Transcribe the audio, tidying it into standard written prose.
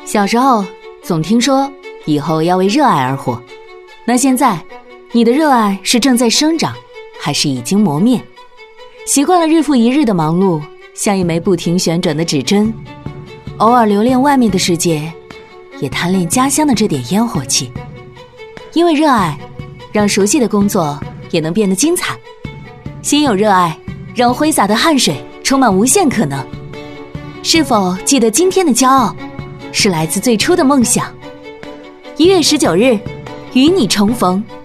小时候总听说以后要为热爱而活，那现在你的热爱是正在生长，还是已经磨灭？习惯了日复一日的忙碌，像一枚不停旋转的指针，偶尔留恋外面的世界，也贪恋家乡的这点烟火气。因为热爱，让熟悉的工作也能变得精彩。心有热爱，让挥洒的汗水充满无限可能。是否记得今天的骄傲，是来自最初的梦想？1月19日，与你重逢